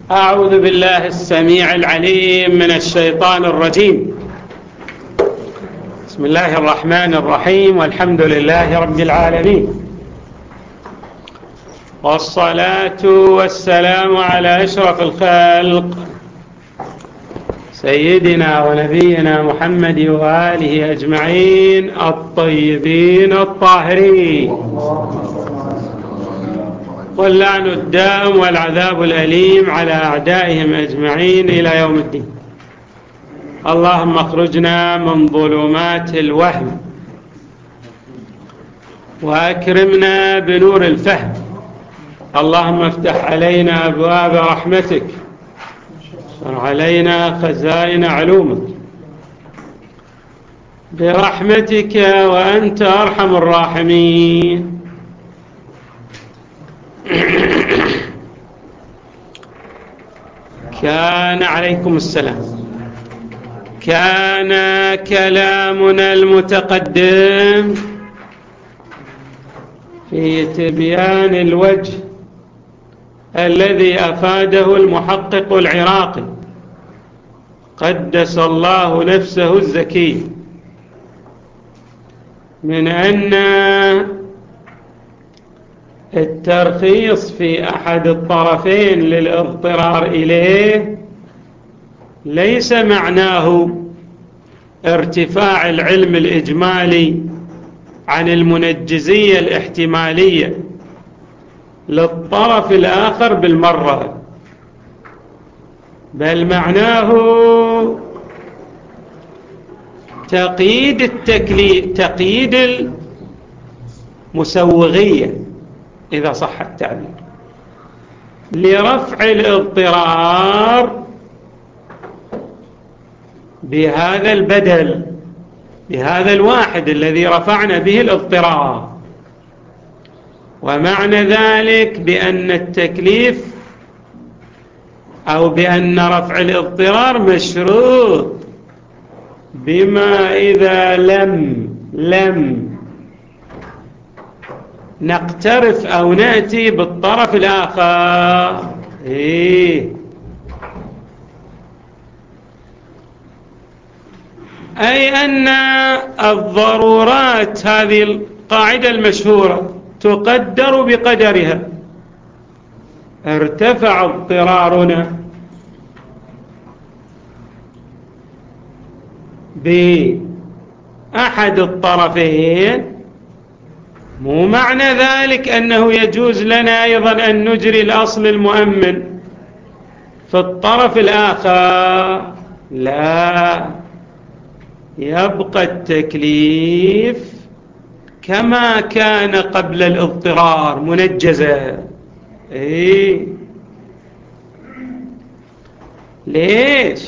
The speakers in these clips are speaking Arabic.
أعوذ بالله السميع العليم من الشيطان الرجيم. بسم الله الرحمن الرحيم، والحمد لله رب العالمين، والصلاة والسلام على أشرف الخلق سيدنا ونبينا محمد وآله أجمعين الطيبين الطاهرين، واللعن الدائم والعذاب الأليم على أعدائهم أجمعين إلى يوم الدين. اللهم اخرجنا من ظلمات الوهم وأكرمنا بنور الفهم. اللهم افتح علينا أبواب رحمتك، وانشر علينا خزائن علومك برحمتك وأنت أرحم الراحمين. كان عليكم السلام. كان كلامنا المتقدم في تبيان الوجه الذي أفاده المحقق العراقي قدس الله نفسه الزكي، من أن الترخيص في أحد الطرفين للاضطرار إليه ليس معناه ارتفاع العلم الإجمالي عن المنجزية الاحتمالية للطرف الآخر بالمرة، بل معناه تقييد المسوغية إذا صح التعبير لرفع الاضطرار بهذا البدل، بهذا الواحد الذي رفعنا به الاضطرار. ومعنى ذلك بأن التكليف أو بأن رفع الاضطرار مشروط بما إذا لم نقترف أو نأتي بالطرف الآخر. أي أن الضرورات، هذه القاعدة المشهورة، تقدر بقدرها. ارتفع اضطرارنا بأحد الطرفين، مو معنى ذلك أنه يجوز لنا أيضا أن نجري الأصل المؤمن في الطرف الآخر. لا، يبقى التكليف كما كان قبل الاضطرار منجزا. ليش؟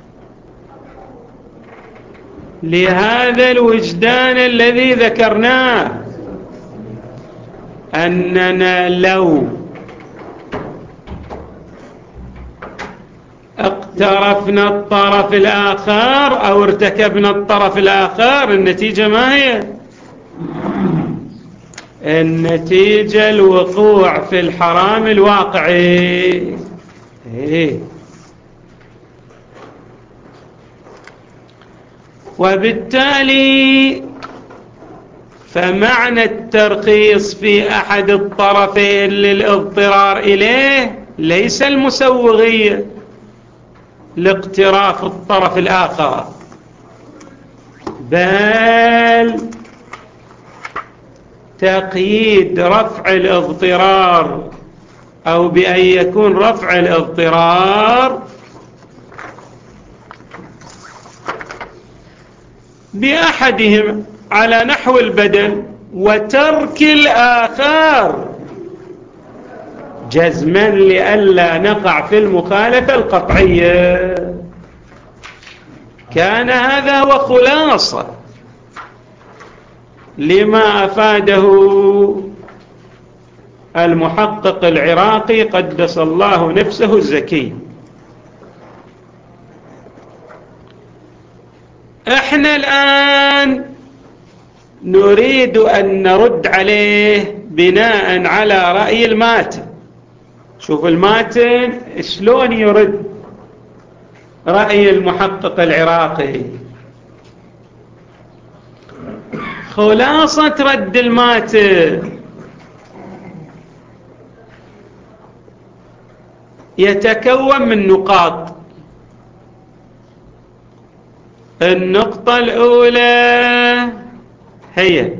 لهذا الوجدان الذي ذكرناه، أننا لو اقترفنا الطرف الآخر أو ارتكبنا الطرف الآخر، النتيجة ما هي؟ النتيجة الوقوع في الحرام الواقعي. وبالتالي فمعنى الترخيص في أحد الطرفين للاضطرار إليه ليس المسوغية لاقتراف الطرف الآخر، بل تقييد رفع الاضطرار، أو بأن يكون رفع الاضطرار بأحدهم على نحو البدل وترك الآخر جزما لئلا نقع في المخالفة القطعية. كان هذا هو خلاصة لما أفاده المحقق العراقي قدس الله نفسه الزكي. احنا الآن نريد أن نرد عليه بناء على رأي الماتن، شوف الماتن شلون يرد رأي المحقق العراقي. خلاصة رد الماتن يتكون من نقاط. النقطة الأولى هي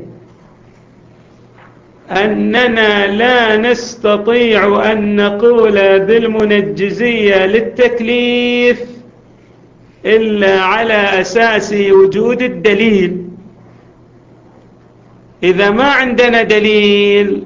أننا لا نستطيع أن نقول بالمنجزية للتكليف إلا على أساس وجود الدليل. إذا ما عندنا دليل،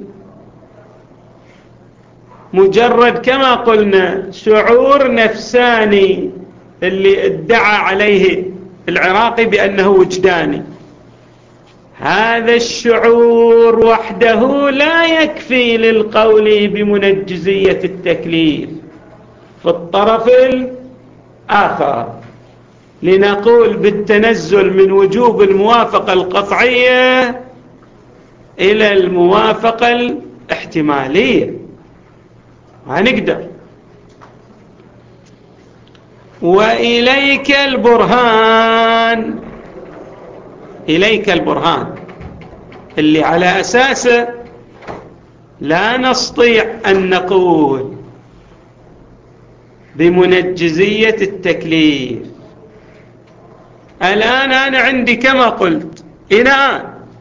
مجرد كما قلنا شعور نفساني اللي ادعى عليه العراقي بأنه وجداني، هذا الشعور وحده لا يكفي للقول بمنجزية التكليف في الطرف الآخر، لنقول بالتنزل من وجوب الموافقة القطعية إلى الموافقة الاحتمالية، ما نقدر. وإليك البرهان، إليك البرهان اللي على أساسه لا نستطيع أن نقول بمنجزية التكليف. الآن أنا عندي كما قلت إناء،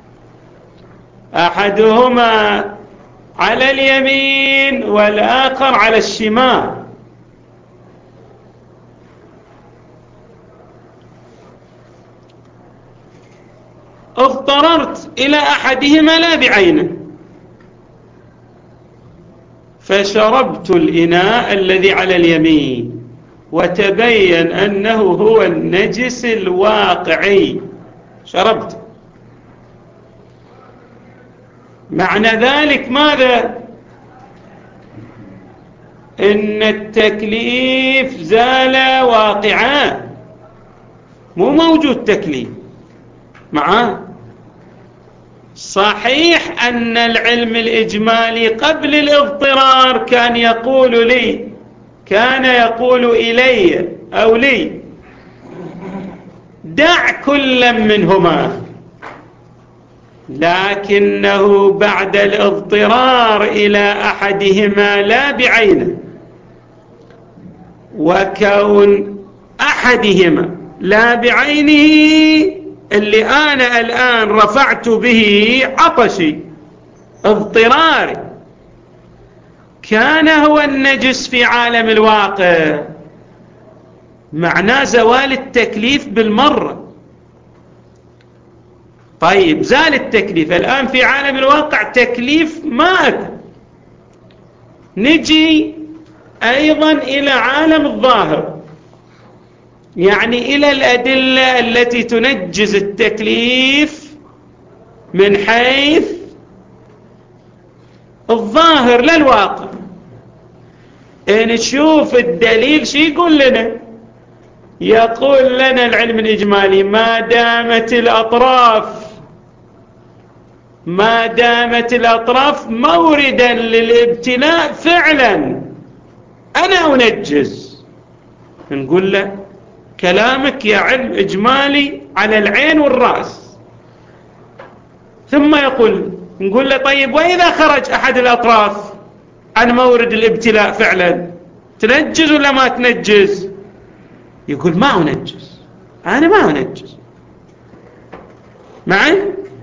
أحدهما على اليمين والآخر على الشمال. اضطررت إلى أحدهما لا بعينه، فشربت الإناء الذي على اليمين وتبين أنه هو النجس الواقعي، شربت. معنى ذلك ماذا؟ إن التكليف زال واقعا، مو موجود تكليف معاه. صحيح أن العلم الإجمالي قبل الاضطرار كان يقول لي، كان يقول إلي أو لي دع كل منهما، لكنه بعد الاضطرار إلى أحدهما لا بعينه، وكون أحدهما لا بعينه اللي أنا الآن رفعت به عطشي اضطراري، كان هو النجس في عالم الواقع، معناه زوال التكليف بالمرة. طيب زال التكليف، الآن في عالم الواقع تكليف ما أكو. نجي أيضا إلى عالم الظاهر، يعني إلى الأدلة التي تنجز التكليف من حيث الظاهر لا الواقع. نشوف الدليل شي يقول لنا. يقول لنا العلم الإجمالي ما دامت الأطراف موردا للابتلاء فعلا أنا أنجز. نقول له كلامك يا علم إجمالي على العين والرأس. ثم نقول له طيب وإذا خرج أحد الأطراف عن مورد الابتلاء فعلا تنجز ولا ما تنجز؟ يقول ما أنجز، أنا ما أنجز معي.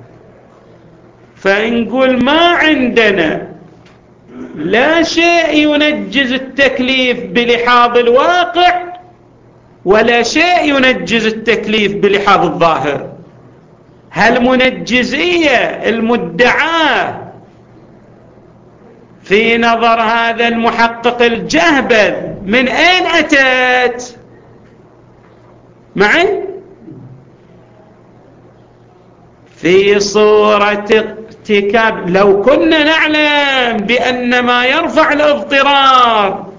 فنقول ما عندنا لا شيء ينجز التكليف بلحاظ الواقع ولا شيء ينجز التكليف بلحاظ الظاهر. هالمنجزية المدعاة في نظر هذا المحقق الجهبذ من أين أتت؟ معي في صورة ارتكاب. لو كنا نعلم بأن ما يرفع الاضطرار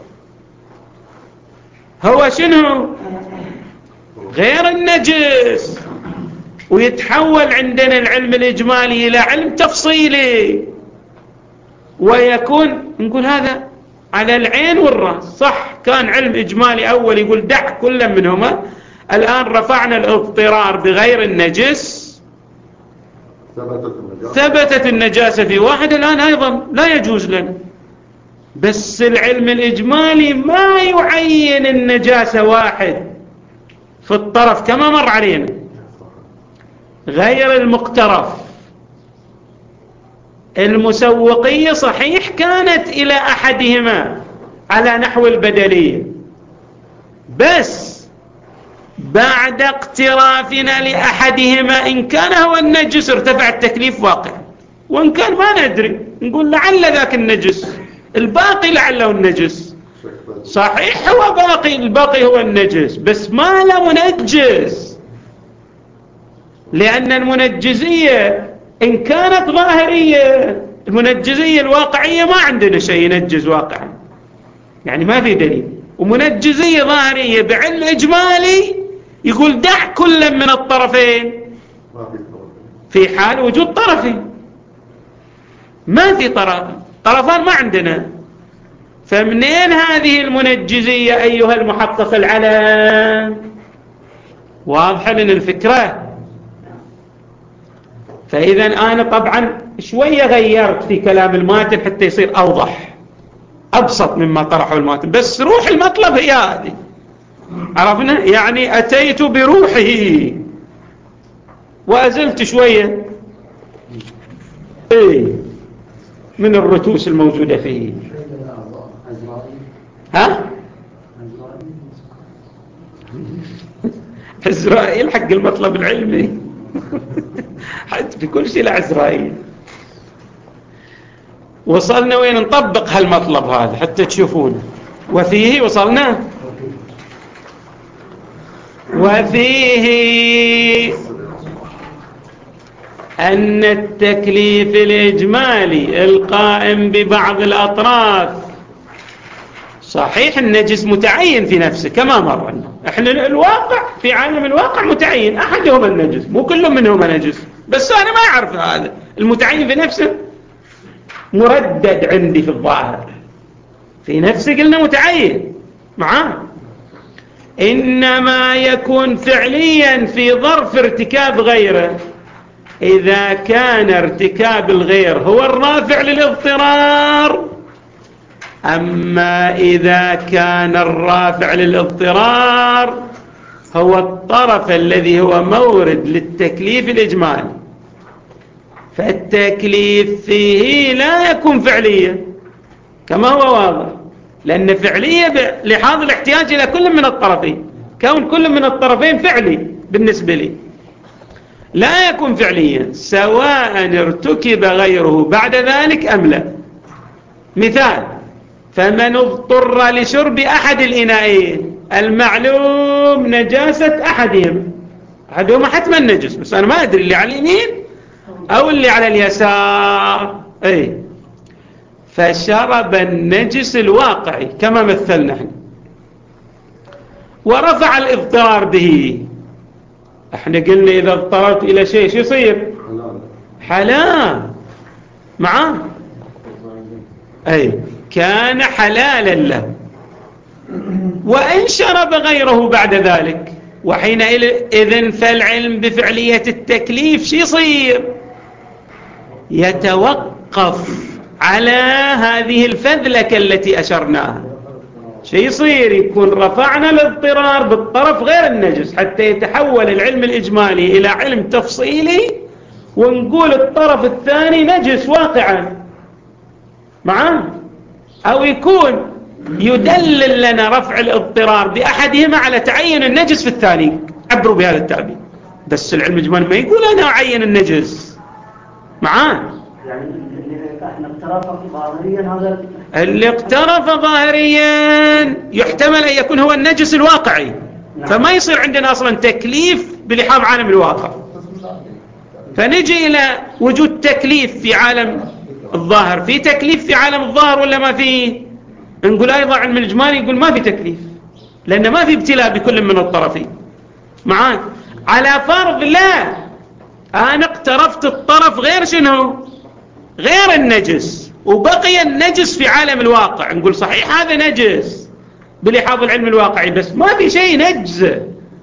هو شنو؟ غير النجس، ويتحول عندنا العلم الإجمالي إلى علم تفصيلي، ويكون نقول هذا على العين والرأس. صح، كان علم إجمالي أول يقول دع كل منهما، الآن رفعنا الاضطرار بغير النجس، ثبتت النجاسة في واحد، الآن أيضا لا يجوز لنا. بس العلم الإجمالي ما يعين النجاسة واحد في الطرف كما مر علينا، غير المقترف. المسوقية صحيح كانت إلى أحدهما على نحو البدلية، بس بعد اقترافنا لأحدهما إن كان هو النجس ارتفع التكليف واقعا، وإن كان ما ندري نقول لعل ذاك النجس، الباقي لعله النجس. صحيح هو الباقي هو النجس، بس ما له منجس، لأن المنجزية إن كانت ظاهرية، المنجزية الواقعية ما عندنا شيء ينجز واقعا، يعني ما في دليل. ومنجزية ظاهرية بعلم إجمالي يقول دع كل من الطرفين في حال وجود طرفين. ما في طرفان ما عندنا، فمنين هذه المنجزية أيها المحقق العلم؟ واضحة لنا الفكرة. فإذا أنا طبعا شوية غيرت في كلام الماتن حتى يصير أوضح أبسط مما طرحه الماتن، بس روح المطلب هي هذه، عرفنا؟ يعني أتيت بروحه وأزلت شوية من الرتوس الموجودة فيه. ها؟ عزرائيل حق المطلب العلمي حتى في كل شيء لعزرائيل. وصلنا وين نطبق هالمطلب هذا حتى تشوفونه. وفيه وصلنا، وفيه أن التكليف الإجمالي القائم ببعض الأطراف، صحيح النجس متعين في نفسه كما مرنا، احنا الواقع في عالم الواقع متعين، أحدهم النجس، مو كلهم منهم نجس، بس أنا ما أعرف هذا المتعين في نفسه مردد عندي في الظاهر، في نفسه قلنا متعين معاه، إنما يكون فعليا في ظرف ارتكاب غيره، إذا كان ارتكاب الغير هو الرافع للاضطرار. أما إذا كان الرافع للاضطرار هو الطرف الذي هو مورد للتكليف الإجمالي، فالتكليف فيه لا يكون فعليا كما هو واضح، لأن فعلية لحاظ الاحتياج إلى كل من الطرفين، كون كل من الطرفين فعلي بالنسبة لي، لا يكون فعليا سواء ارتكب غيره بعد ذلك أم لا. مثال: فمن اضطر لشرب أحد الإناءين، المعلوم نجاسة أحدهما حتما نجس، بس أنا ما أدري اللي على اليمين أو اللي على اليسار، فشرب النجس الواقعي كما مثلنا احنا ورفع الاضطرار به. احنا قلنا إذا اضطررت إلى شيء شو يصير؟ حلال معاه، كان حلالا له، وإن شرب غيره بعد ذلك، وحينئذ فالعلم بفعلية التكليف شو يصير؟ يتوقف على هذه الفذلكة التي أشرناها. شو يصير؟ يكون رفعنا الاضطرار بالطرف غير النجس حتى يتحول العلم الإجمالي إلى علم تفصيلي، ونقول الطرف الثاني نجس واقعا معاه، أو يكون يدلل لنا رفع الاضطرار بأحدهما على تعين النجس في الثاني، عبروا بهذا التعبير. بس العلم الإجمالي ما يقول أنا أعين النجس معاه، يعني احنا اقترف ظاهريا، هذا اللي اقترف ظاهريا يحتمل أن يكون هو النجس الواقعي، فما يصير عندنا أصلا تكليف بلحاظ عالم الواقع، فنجي إلى وجود تكليف في عالم الظاهر. في تكليف في عالم الظاهر ولا ما في؟ نقول أيضا علم الإجمالي يقول ما في تكليف، لأن ما في ابتلاء بكل من الطرفين معاك. على فرض لا، أنا اقترفت الطرف غير شنو؟ غير النجس، وبقي النجس في عالم الواقع، نقول صحيح هذا نجس بلحاظ العلم الواقعي، بس ما في شيء ينجزه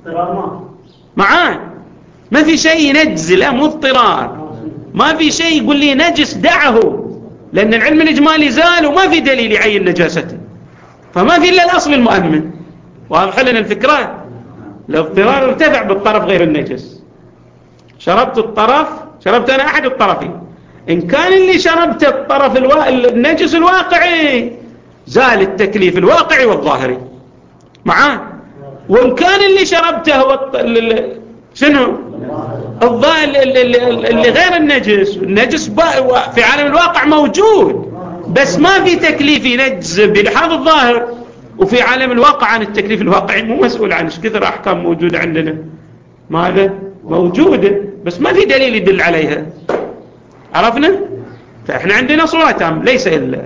معاه، ما في شيء ينجز، لا مو اضطرار، ما في شيء يقول لي نجس دعه، لأن العلم الإجمالي زال وما في دليل يعين نجاسته، فما في إلا الأصل المؤمن. واضح لنا الفكرة؟ الاضطرار ارتفع بالطرف غير النجس. شربت أنا أحد الطرفين، إن كان اللي شربته الطرف النجس الواقعي زال التكليف الواقعي والظاهري معاه، وإن كان اللي شربته هو شنو اللي غير النجس في عالم الواقع موجود، بس ما في تكليف ينجز بلحاظ الظاهر، وفي عالم الواقع عن التكليف الواقعي مو مسؤول عن ايش كثر أحكام موجودة عندنا، ماذا موجودة بس ما في دليل يدل عليها. عرفنا؟ فإحنا عندنا صورة تام ليس إلا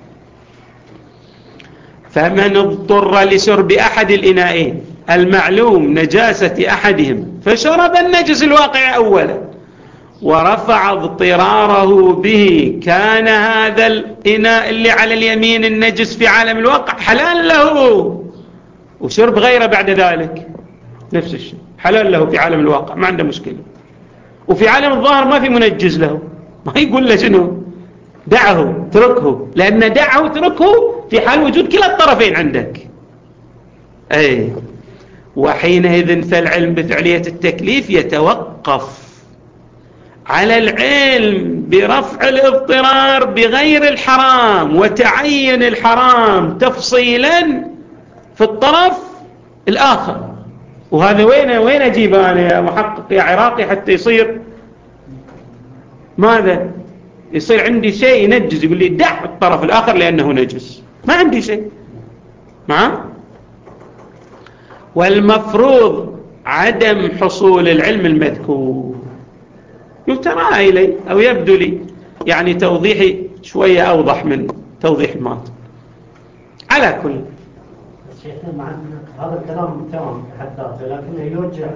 فمن اضطر لشرب أحد الإناءين المعلوم نجاسة أحدهم فشرب النجس الواقع أولا ورفع اضطراره به، كان هذا الإناء اللي على اليمين النجس في عالم الواقع حلال له، وشرب غيره بعد ذلك نفس الشيء حلال له في عالم الواقع، ما عنده مشكلة. وفي عالم الظاهر ما في منجز له، ما يقول له شنو دعه تركه، لأن دعه تركه في حال وجود كلا الطرفين عندك. أي وحينئذ فالعلم بفعلية التكليف يتوقف على العلم برفع الاضطرار بغير الحرام وتعين الحرام تفصيلا في الطرف الآخر. وهذا وين أجيب أنا يا محقق يا عراقي حتى يصير ماذا يصير عندي شيء ينجز، يقول لي دع الطرف الآخر لأنه نجس، ما عندي شيء معه. والمفروض عدم حصول العلم المذكور. يترى إلي أو يبدو لي يعني توضيحي شوية أوضح من توضيح الماضي. على كل شيخنا مع هذا الكلام تمام بحد ذاته، لكنه يرجع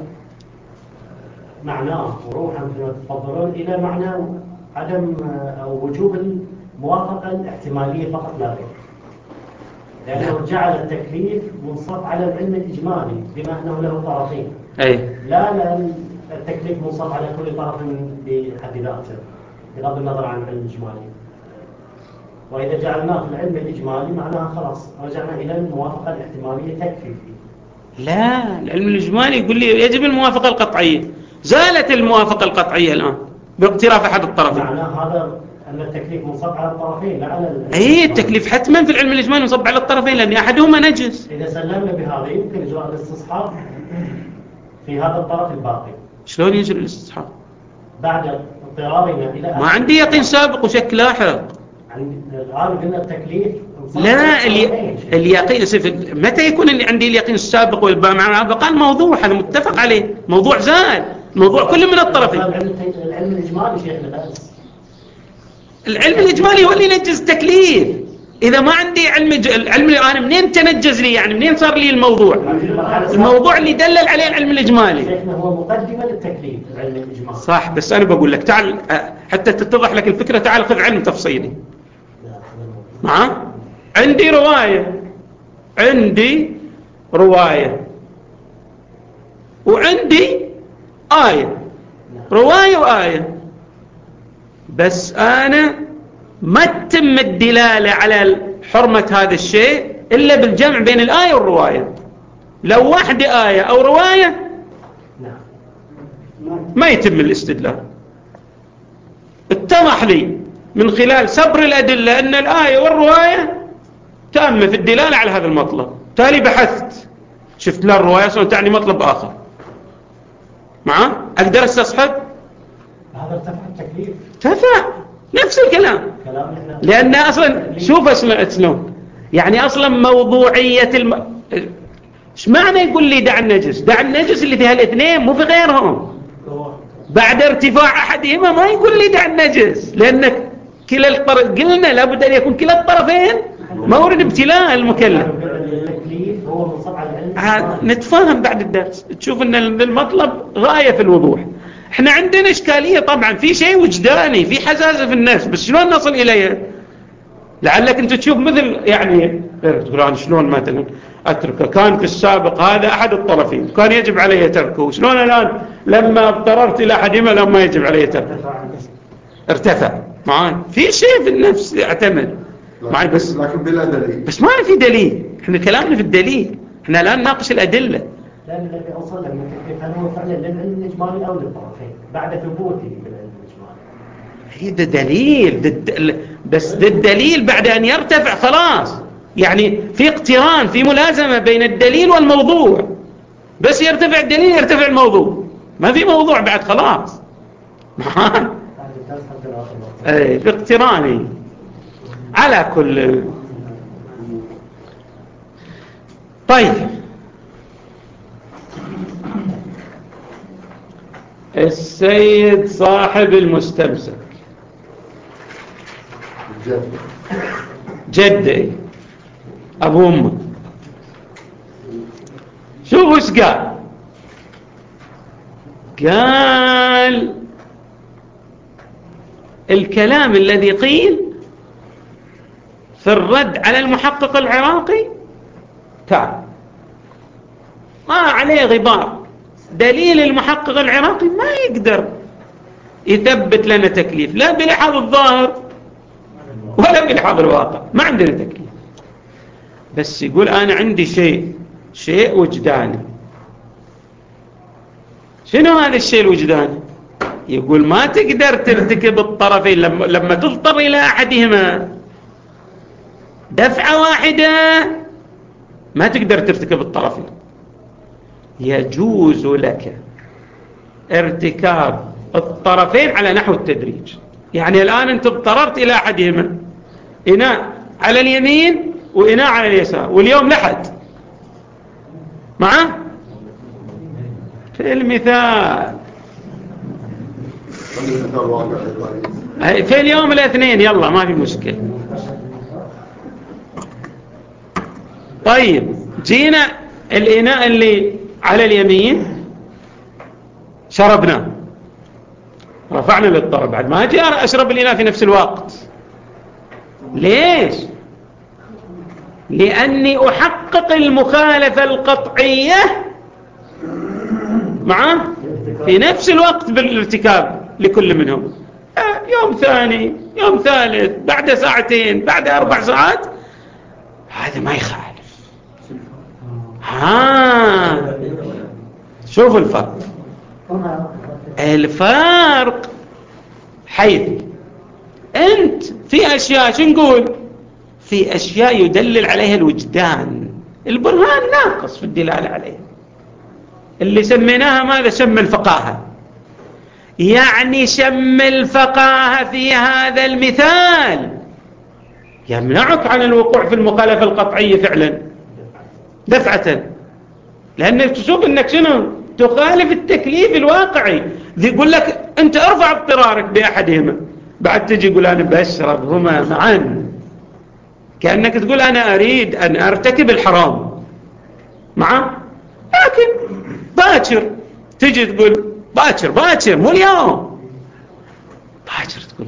معناه وروحا كما تفضلون إلى معنى عدم أو وجوب الموافقة الاحتمالية فقط لا غير، لأنه جعل التكليف منصب على العلم الإجمالي بما أنه له طرفين، لا لأن التكليف منصب على كل طرف بحد ذاته بغض النظر عن العلم الإجمالي. وإذا جعلناه في العلم الإجمالي معناها خلاص رجعنا إلى الموافقة الاحتمالية تكفي فيه. لا، العلم الإجمالي يقول لي يجب الموافقة القطعية، زالت الموافقة القطعية الآن باقتراف أحد الطرفين. معناه هذا أن التكليف منصب على الطرفين لا على التكليف حتما في العلم الإجمالي منصب على الطرفين لأن أحدهما نجس. إذا سلمنا بهذا يمكن إجراء الاستصحاب في هذا الطرف الباقي. شلون يجري الاستصحاب؟ بعد اضطرارنا إلى ما عندي يقين سابق وشك لاحق. الآن قلنا التكليف لا اليقين متى يكون اللي عندي اليقين السابق والباقي قال موضوع هذا متفق عليه، موضوع زال، موضوع كل من الطرفين. العلم الإجمالي شيخنا بس العلم الإجمالي هو اللي ينجز التكليف. إذا ما عندي العلم أنا منين تنجز لي، يعني منين صار لي الموضوع اللي دلل عليه العلم الإجمالي. شيخنا هو مقدمة للتكليف العلم الإجمالي. صح، بس أنا بقول لك تعال حتى تتضح لك الفكرة، تعال خذ علم تفصيلي. عندي رواية وعندي آية، رواية وآية، بس أنا ما تتم الدلالة على حرمة هذا الشيء إلا بالجمع بين الآية والرواية. لو واحدة آية أو رواية ما يتم الاستدلال. اتضح لي من خلال سبر الأدلة أن الآية والرواية تامة في الدلالة على هذا المطلب، تالي بحثت شفت لا الرواية أصلا تعني مطلب آخر، أقدر استصحب هذا ارتفع التكليف، ارتفع نفس الكلام، لأن أصلا شوف شلون يعني أصلا موضوعية ايش معنى يقول لي دع النجس اللي فيها الاثنين مو في غيرهم، بعد ارتفاع أحدهما ما يقول لي دع النجس، لأنك قلنا لابد أن يكون كلا الطرفين مورد ابتلاء المكلف. نتفاهم بعد الدرس تشوف أن المطلب غاية في الوضوح. احنا عندنا إشكالية طبعا، في شيء وجداني، في حساسة في الناس، بس شلون نصل إليها؟ لعلك أنت تشوف مثل يعني تقول أنا شلون مثلا أتركه، كان في السابق هذا أحد الطرفين كان يجب علي تركه، شلون الآن لما اضطررت إلى أحدهما لما يجب علي تركه ارتفع معاي. في شيء في النفس يعتمد معي، بس لكن بلا دليل، بس ما في دليل. احنا كلامنا في الدليل، احنا الآن نناقش الأدلة. لأن الذي أوصل له من التكليف هل هو فعلا للعلم الإجمالي أو للطرفين بعد ثبوته بالعلم الإجمالي؟ ده دليل، بس ده الدليل بعد أن يرتفع خلاص، يعني في اقتران، في ملازمة بين الدليل والموضوع. بس يرتفع الدليل يرتفع الموضوع، ما في موضوع بعد خلاص. في اقتراني على كل. طيب السيد صاحب المستمسك جدي أبو أمه، شوفوا ايش قال الكلام الذي قيل في الرد على المحقق العراقي تعال ما عليه غبار، دليل المحقق العراقي ما يقدر يثبت لنا تكليف لا بلحاظ الظاهر ولا بلحاظ الواقع، ما عندنا تكليف. بس يقول أنا عندي شيء وجداني. شنو هذا الشيء الوجداني؟ يقول ما تقدر ترتكب الطرفين لما تضطر إلى أحدهما دفعة واحدة، ما تقدر ترتكب الطرفين. يجوز لك ارتكاب الطرفين على نحو التدريج. يعني الآن أنت اضطررت إلى أحدهما، إناء على اليمين وإناء على اليسار، واليوم لحد معه في المثال في اليوم الاثنين، يلا ما في مشكلة. طيب جينا الإناء اللي على اليمين شربنا، رفعنا للطرف، بعد ما أجي أشرب الإناء في نفس الوقت. ليش؟ لأني أحقق المخالفة القطعية معه في نفس الوقت بالارتكاب لكل منهم. يوم ثاني، يوم ثالث، بعد ساعتين، بعد 4 ساعات، هذا ما يخالف. شوف الفرق حيث أنت في أشياء شو نقول؟ في أشياء يدلل عليها الوجدان، البرهان ناقص في الدلالة عليها، اللي سميناها ماذا؟ شم الفقاهة. يعني شم الفقاهة في هذا المثال يمنعك عن الوقوع في المخالفة القطعية فعلا دفعة، لأنك تشوف أنك شنو؟ تخالف التكليف الواقعي. يقول لك أنت ارفع اضطرارك بأحدهما، بعد تجي يقول أنا بشربهما معا، كأنك تقول أنا أريد أن أرتكب الحرام معا، لكن باكر تجي تقول باكر مو اليوم، باكر تقول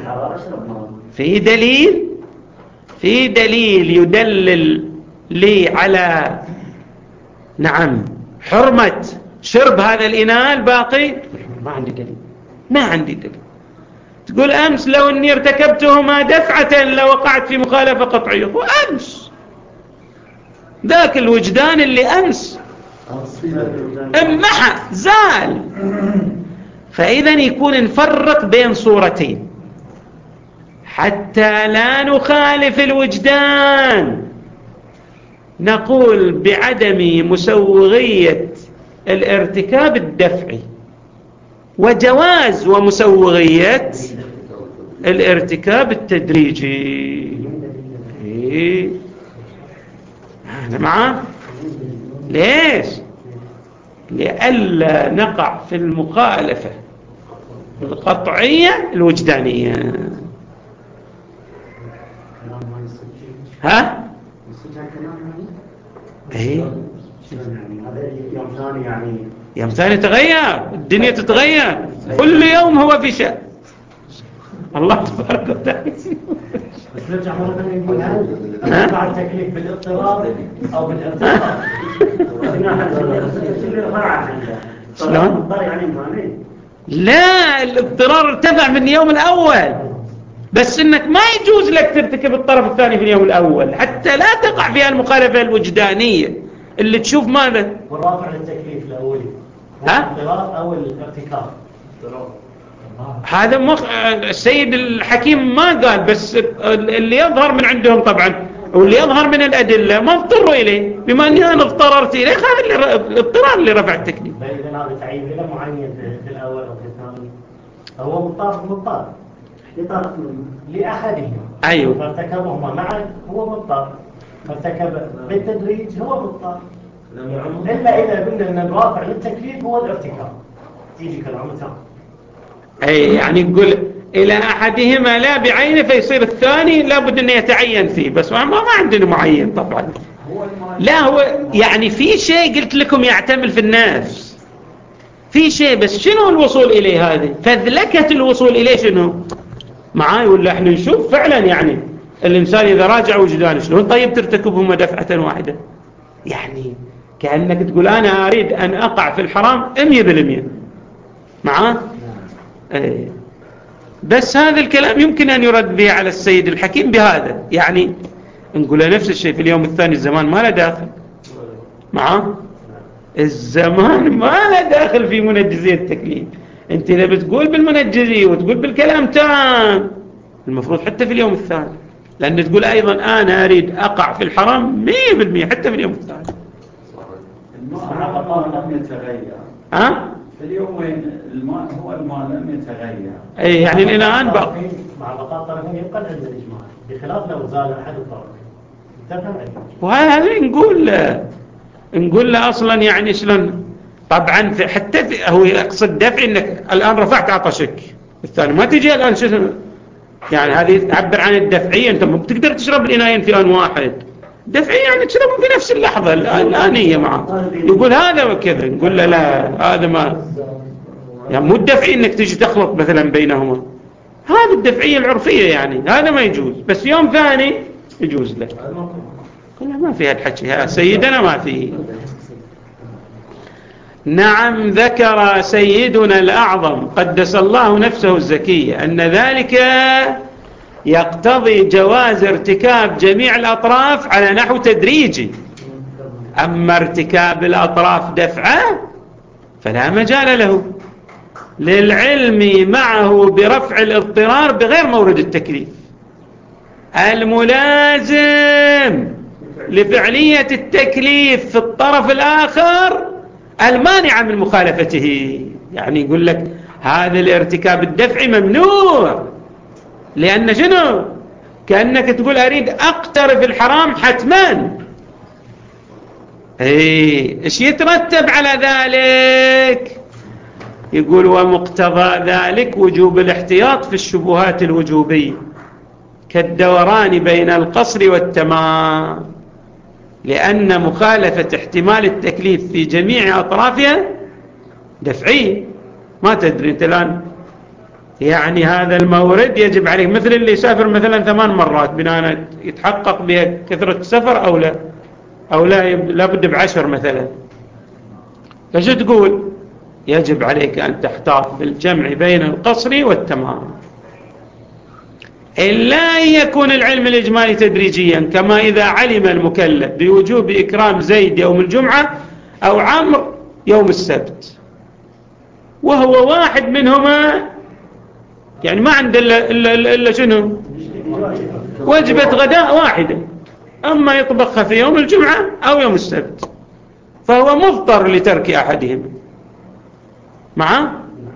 في دليل يدلل لي على نعم حرمة شرب هذا الإناء الباقي. ما عندي دليل. تقول أمس لو أني ارتكبتهما دفعة لوقعت في مخالفة قطعية، وأمس ذاك الوجدان اللي أمس امحى زال. فإذا يكون نفرق بين صورتين حتى لا نخالف الوجدان، نقول بعدم مسوغية الارتكاب الدفعي وجواز ومسوغية الارتكاب التدريجي. أنا معاه. ليش؟ لئلا نقع في المخالفة القطعية الوجدانية. ها؟ يوم ثاني تغير، الدنيا تتغير، كل يوم هو في شأن. الله تبارك وتعالى. نرجع مرة ثانية نقول هل يرفع التكليف بالاضطرار أو بالارتفاع؟ شلون؟ لا، الاضطرار ارتفع من اليوم الأول، بس انك ما يجوز لك ترتكب الطرف الثاني في اليوم الأول حتى لا تقع فيها المخالفة الوجدانية اللي تشوف ماذا. والرافع للتكليف الأولي الاضطرار أو الارتكاب. هذا السيد الحكيم ما قال، بس اللي يظهر من عندهم طبعا واللي يظهر من الأدلة ما اضطروا إليه، بما أني أنا اضطررت إليه هذا الاضطرار اللي رفع التكليف. إذا هذا تعيين إلى معين في الأول أو في الثاني هو مضطر لأحدهم. أيوه، فارتكبهما معا هو مضطر، فارتكب بالتدريج هو مضطر، إلا إذا قلنا أن الرافع للتكليف هو الارتكاب. تيجي كلام ثاني. أي يعني نقول إلى أحدهما لا بعينه فيصير الثاني لابد أن يتعين فيه، بس ما عندنا معين طبعا. لا، هو يعني في شيء قلت لكم يعتمل في النفس، في شيء، بس شنو الوصول إليه؟ هذه فذلكة الوصول إليه شنو معاي؟ ولا احنا نشوف فعلا يعني الإنسان إذا راجع وجدانه شلون طيب ترتكبهما دفعة واحدة، يعني كأنك تقول أنا أريد أن أقع في الحرام 100% معاه. ايه، بس هذا الكلام يمكن أن يرد به على السيد الحكيم بهذا، يعني نقول له نفس الشيء في اليوم الثاني الزمان ما له داخل معاه، الزمان ما له داخل في منجزية التكليف. انت إذا بتقول بالمنجزية وتقول بالكلام تام المفروض حتى في اليوم الثاني، لأن تقول أيضا أنا أريد أقع في الحرام 100% حتى في اليوم الثاني. الماء لم يتغير. في اليومين الماء لم يتغير. أي يعني الآن مع بقاء الطرفين يبقى عند الإجماع، بخلاف لو زال أحد الطرفين. وهذا نقول له أصلا يعني شلون طبعا هو يقصد دفع انك الآن رفعت عطشك الثاني، ما تجي الآن شنو يعني هذه تعبر عن الدفعية. انت ما بتقدر تشرب الإنايين في آن واحد، دفعية يعني تشربهم في نفس اللحظة الآنية معه. يقول هذا وكذا، نقول له لا، هذا ما يعني مو الدفعية انك تجي تخلط مثلا بينهما، هذا الدفعية العرفية يعني هذا ما يجوز، بس يوم ثاني يجوز له. كلها ما فيها الحكي يا سيدنا، ما فيه. نعم، ذكر سيدنا الأعظم قدس الله نفسه الزكية أن ذلك يقتضي جواز ارتكاب جميع الأطراف على نحو تدريجي، أما ارتكاب الأطراف دفعة فلا مجال له، للعلم معه برفع الاضطرار بغير مورد التكليف الملازم لفعلية التكليف في الطرف الآخر المانعة من مخالفته. يعني يقول لك هذا الارتكاب الدفعي ممنوع، لأن شنو كأنك تقول أريد أقترف الحرام حتما. إيش يترتب على ذلك؟ يقول ومقتضى ذلك وجوب الاحتياط في الشبهات الوجوبية كالدوران بين القصر والتمام، لأن مخالفة احتمال التكليف في جميع أطرافها دفعي. ما تدري أنت الآن يعني هذا المورد يجب عليه، مثل اللي يسافر مثلا 8 مرات بناء يتحقق بها كثرة السفر أو لا لابد ب10 مثلا، فش تقول؟ يجب عليك أن تحتاط بالجمع بين القصر والتمام، إلا أن يكون العلم الإجمالي تدريجيا، كما إذا علم المكلف بوجوب إكرام زيد يوم الجمعة أو عمرو يوم السبت، وهو واحد منهما يعني ما عنده إلا شنو وجبة غداء واحدة، أما يطبخها في يوم الجمعة أو يوم السبت فهو مضطر لترك أحدهما معه.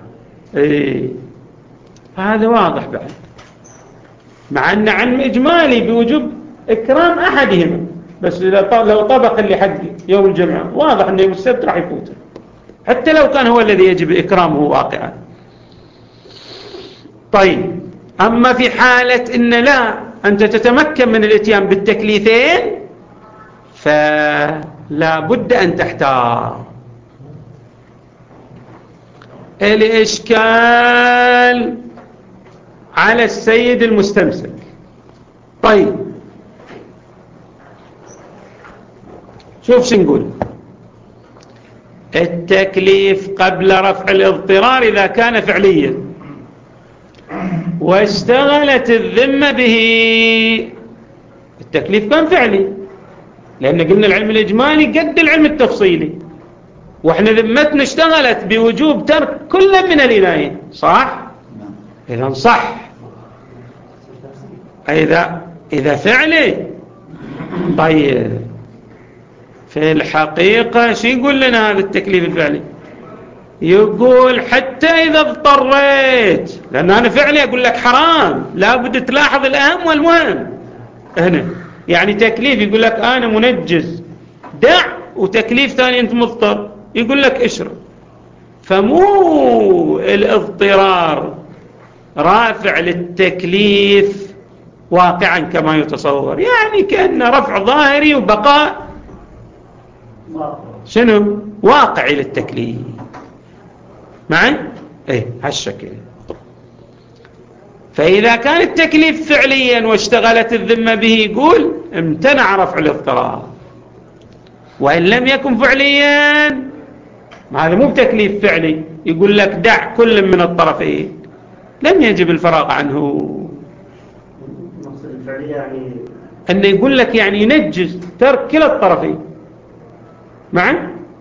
هذا واضح بعد، مع أن علم إجمالي بوجوب إكرام أحدهما، بس لو طبق اللي حق يوم الجمعة واضح أن يوم السبت راح يفوته حتى لو كان هو الذي يجب إكرامه واقعا. طيب، أما في حالة إن لا أنت تتمكن من الاتيان بالتكليفين فلا بد أن تحتار. الإشكال على السيد المستمسك طيب شوف شو نقول. التكليف قبل رفع الاضطرار إذا كان فعليا واشتغلت الذمة به، التكليف كان فعلي لأن قلنا العلم الإجمالي قد العلم التفصيلي، وإحنا ذمتنا اشتغلت بوجوب ترك كل من الإنايين، صح؟ إذا صح. إذا فعلي. طيب في الحقيقة شو يقول لنا هذا التكليف الفعلي؟ يقول حتى إذا اضطريت، لأن أنا فعلي أقول لك حرام، لابد تلاحظ الأهم والمهم هنا. يعني تكليف يقول لك أنا منجز دع، وتكليف ثاني أنت مضطر يقول لك اشرب. فمو الاضطرار رافع للتكليف واقعا كما يتصور، يعني كأن رفع ظاهري وبقاء شنو واقعي للتكليف معي. ايه هالشكل. فإذا كان التكليف فعليا واشتغلت الذمة به يقول امتنع رفع الاضطرار. وإن لم يكن فعليا، هذا مو بتكليف فعلي، يقول لك دع كل من الطرفين، لم يجب الفراغ عنه. يعني أنه يقول لك يعني ينجز ترك كلا الطرفين معي.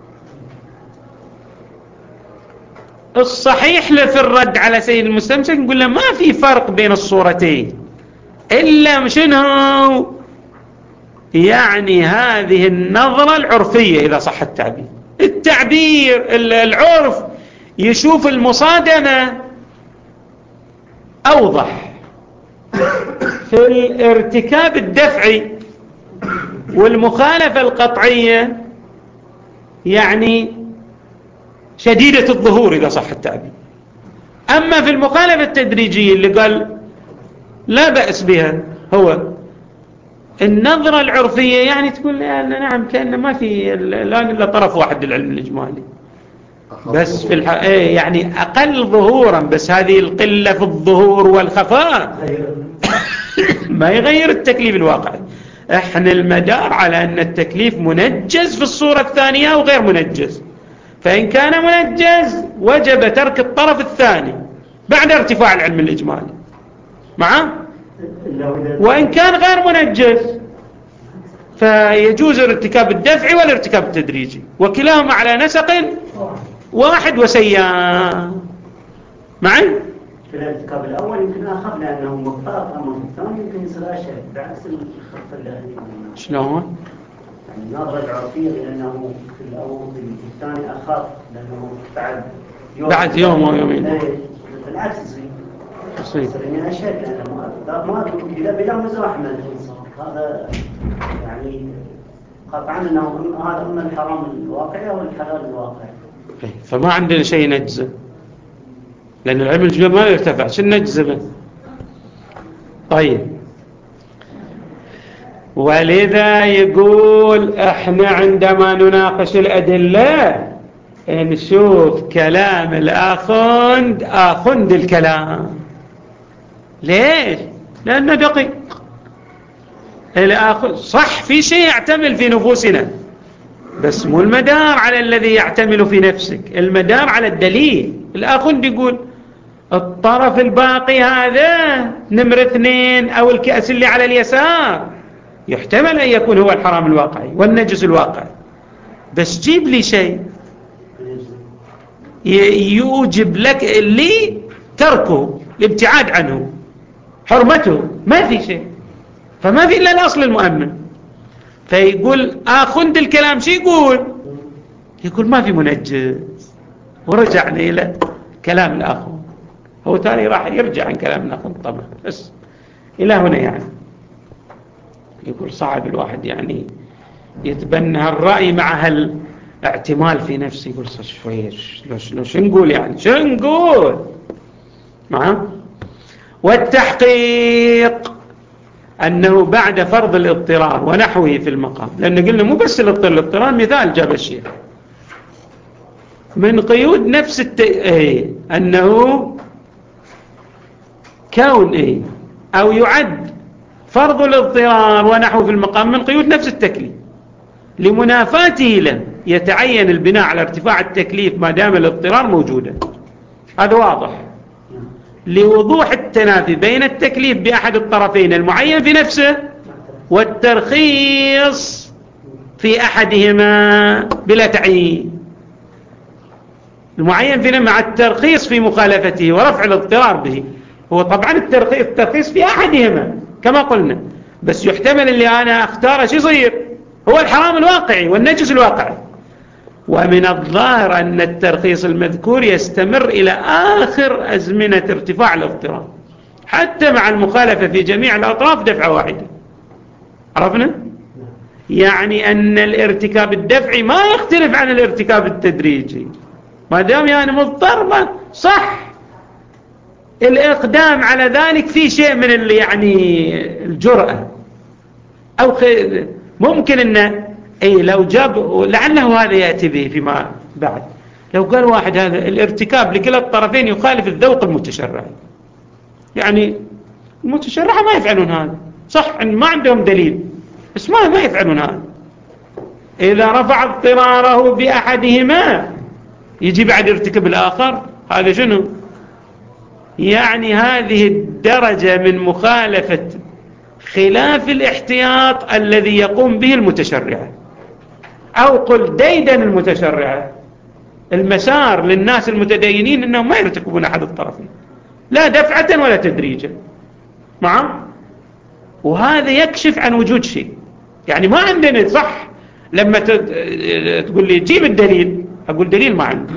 الصحيح في الرد على سيد المستمسك نقول له ما في فرق بين الصورتين إلا شنو؟ يعني هذه النظرة العرفية إذا صح التعبير العرف يشوف المصادمة أوضح في الارتكاب الدفعي والمخالفة القطعية، يعني شديدة الظهور إذا صح التعبير. أما في المخالفة التدريجية اللي قال لا بأس بها، هو النظرة العرفية يعني تقول نعم كأنه ما في الآن إلا طرف واحد للعلم الإجمالي، بس في يعني أقل ظهورا، بس هذه القلة في الظهور والخفاء ما يغير التكليف الواقعي. احنا المدار على أن التكليف منجز في الصورة الثانية وغير منجز، فإن كان منجز وجب ترك الطرف الثاني بعد ارتفاع العلم الإجمالي معه، وإن كان غير منجز فيجوز الارتكاب الدفعي والارتكاب التدريجي، وكلاهما على نسق واحد وسيان معي. في الارتكاب الأول يمكن آخر لأنه مقطع، أما في الثاني يمكن يصير أشد بعكس الخط اللي شلون؟ يعني النظرة العرفية لأنه في الأول في الثاني أخف لأنه بعد يوم أو يومين. بالعكس يصير يعني أشد لأنه ما بلا مزاحمة. هذا يعني قطعا أنه هذا أما الحرام الواقعي أو الحلال الواقعي. فما عندنا شيء نجزه لأن العلم الإجمالي ما يرتفع، شو نجزه به؟ طيب ولذا يقول احنا عندما نناقش الأدلة نشوف كلام الآخند الكلام. ليش؟ لأنه دقيق. الآخند صح في شيء يعتمل في نفوسنا، بس مو المدار على الذي يعتمل في نفسك، المدار على الدليل. الآخند يقول الطرف الباقي هذا نمرة 2 أو الكأس اللي على اليسار يحتمل أن يكون هو الحرام الواقعي والنجس الواقعي، بس جيب لي شيء يوجب لك اللي تركه الابتعاد عنه حرمته، ما في شيء، فما في إلا الأصل المؤمن. فيقول آخند الكلام شو يقول ما في منجز، ورجعنا إلى كلام الآخر. هو تاني راح يرجع عن كلام الآخر طبعا، بس إلى هنا يعني يقول صعب الواحد يعني يتبنى الرأي مع هالاعتمال في نفسه. يقول شوية شو نقول يعني شو نقول معه. والتحقيق أنه بعد فرض الاضطرار ونحوه في المقام، لأن قلنا مو بس الاضطرار، مثال جاب الشيء من قيود نفس أنه كون أو يعد فرض الاضطرار ونحو في المقام من قيود نفس التكليف، لمنافاته له يتعين البناء على ارتفاع التكليف ما دام الاضطرار موجودا. هذا واضح. لوضوح التنافي بين التكليف بأحد الطرفين المعين في نفسه والترخيص في أحدهما بلا تعيين. المعين فينا مع الترخيص في مخالفته ورفع الاضطرار به. هو طبعا الترخيص في أحدهما كما قلنا، بس يحتمل اللي أنا أختاره شو يصير هو الحرام الواقعي والنجس الواقعي. ومن الظاهر أن الترخيص المذكور يستمر إلى آخر أزمنة ارتفاع الاضطرار حتى مع المخالفة في جميع الأطراف دفعة واحدة. عرفنا؟ يعني أن الارتكاب الدفعي ما يختلف عن الارتكاب التدريجي ما دام يعني مضطر. ما صح الإقدام على ذلك في شيء من اللي يعني الجرأة أو ممكن أنه لو جاب لعله هذا يأتي به فيما بعد. لو قال واحد هذا الارتكاب لكلا الطرفين يخالف الذوق المتشرعي، يعني المتشرعة ما يفعلون هذا، صح إن ما عندهم دليل بس ما يفعلون هذا. إذا رفع اضطراره بأحدهما يجي بعد يرتكب الآخر، هذا شنو؟ يعني هذه الدرجة من مخالفة خلاف الاحتياط الذي يقوم به المتشرعة، أو قل ديدن المتشرعة. المسار للناس المتدينين أنهم ما يرتكبون أحد الطرفين لا دفعة ولا تدريجا معه. وهذا يكشف عن وجود شيء، يعني ما عندنا صح. لما تقول لي جيب الدليل أقول دليل ما عندي.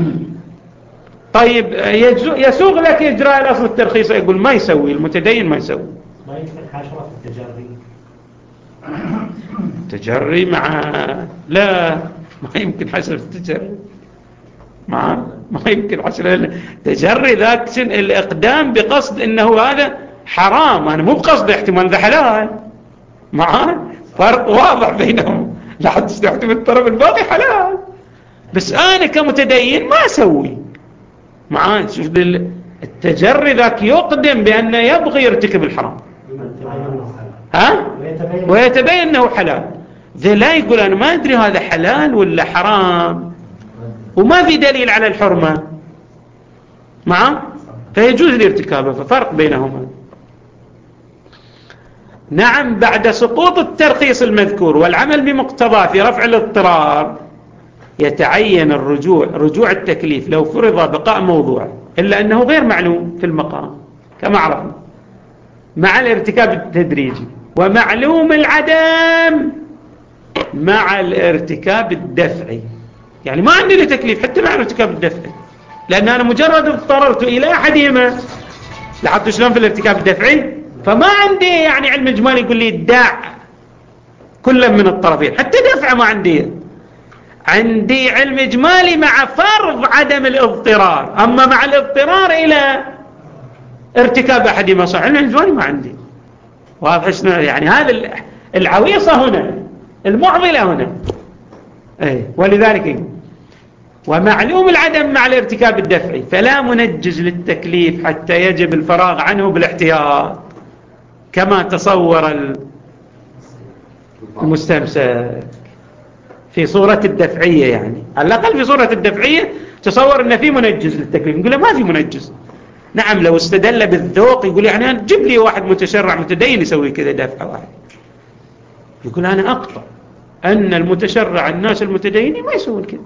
طيب يسوغ لك إجراء الأصل الترخيص، يقول ما يسوي المتدين ما يسوي. ما يمكن حشرة التجري تجري مع لا ما يمكن حشرة التجري ما يمكن حشرة تجري ذاك الإقدام بقصد إنه هذا حرام، أنا مو بقصد احتمال ذا حلال. فرق واضح بينهم، لا حد يستحتم الطرف الباقي حلال بس أنا كمتدين ما أسوي. شوف التجري ذاك يقدم بأنه يبغي يرتكب الحرام ويتبين أنه حلال. ذا لا يقول أنا ما أدري هذا حلال ولا حرام وما في دليل على الحرمة فيجوز الارتكابه. ففرق بينهما. نعم بعد سقوط الترخيص المذكور والعمل بمقتضاه في رفع الاضطرار يتعين رجوع التكليف لو فرض بقاء موضوع إلا أنه غير معلوم في المقام كما عرفنا مع الارتكاب التدريجي، ومعلوم العدم مع الارتكاب الدفعي. يعني ما عندي تكليف حتى مع الارتكاب الدفعي، لأن أنا مجرد اضطررت إلى أحدهما. لاحظت شلون في الارتكاب الدفعي؟ فما عندي يعني علم إجمالي يقول لي ادع كل من الطرفين، حتى دفع ما عندي علم إجمالي مع فرض عدم الاضطرار. أما مع الاضطرار إلى ارتكاب أحدهما صح علم إجمالي ما عندي. واضح شنو يعني؟ هذا العويصة هنا، المعضلة هنا. ولذلك ومعلوم العدم مع الارتكاب الدفعي فلا منجز للتكليف حتى يجب الفراغ عنه بالاحتياط كما تصور المستمسك في صورة الدفعية. يعني على الأقل في صورة الدفعية تصور أن في منجز للتكليف، نقول له ما في منجز. نعم لو استدل بالذوق يقول يعني جيب لي واحد متشرع متدين يسوي كذا دفعة واحد، يقول أنا أقطع أن المتشرع الناس المتدينين ما يسوون كذا.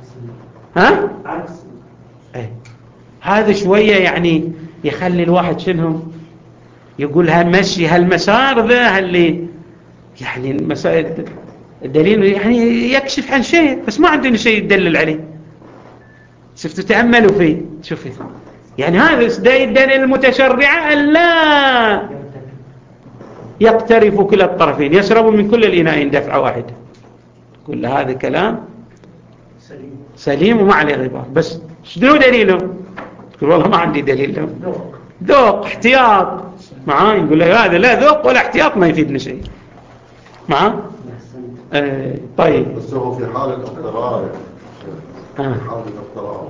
هذا شوية يعني يخلي الواحد شنهم يقول هالمشي هالمسار ذا اللي يعني المسائل الدليل يعني يكشف عن شيء بس ما عندنا شيء يدلل عليه. شفتوا تأملوا فيه شوفوا يعني هذا دليل المتشرعة لا يقترف كلا الطرفين يشرب من كل الإناءين دفعة واحدة. كل هذا كلام سليم وما عليه غبار. بس شنو دليله؟ تقول والله ما عندي دليل له. ذوق احتياط معاه يقول له هذا لا ذوق ولا احتياط ما يفيدنا شيء معاه. طيب بس هو في حالة اضطرار في حالة اضطرار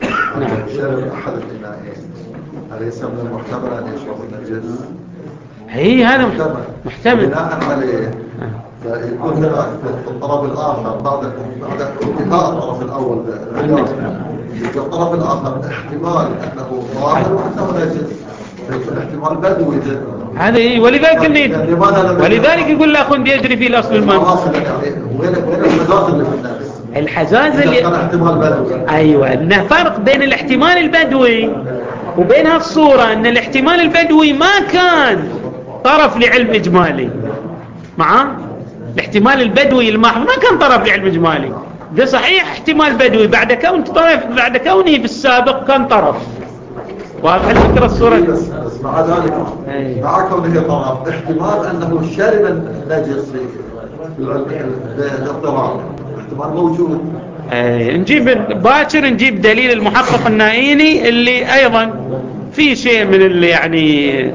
شرب أحد الإناءين أليس من المحتمل أن يشرب النجس؟ هي هذا محتمل. بناء عليه فيكون هناك في الطرف الآخر بعد انتهاء الطرف الأول في الطرف الآخر احتمال أنه ظاهر وأنه نجس، فيكون احتمال بدوي هذا ولذلك يقول لا خن بيجري في الأصل الماء. وين المجاز اللي في النفس؟ الحجاز اللي كان احتمال بدوي. أيوة، إنه فرق بين الاحتمال البدوي وبين هالصورة، إن الاحتمال البدوي ما كان طرف لعلم إجمالي. الاحتمال البدوي المحض ما كان طرف لعلم إجمالي. ده صحيح احتمال بدوي بعد كونه في السابق كان طرف. واضح الفكرة الصورة؟ بس مع ذلك مع كونه طرف احتمال أنه شرب النجس في الاضطراب احتمال موجود. نجيب باكر نجيب دليل المحقق النائيني اللي أيضا في شيء من اللي يعني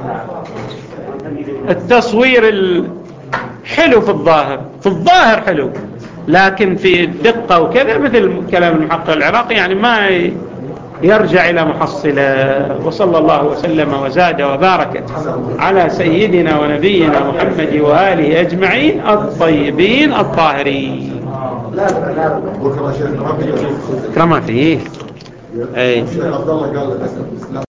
التصوير الحلو في الظاهر حلو، لكن في الدقة وكذا مثل كلام المحقق العراقي يعني ما يرجع إلى محصلة. وصلى الله وسلم وزاد وبارك على سيدنا ونبينا محمد وآله أجمعين الطيبين الطاهرين. لا بكرة شيخ كما فيه. الشيخ عبد الله قال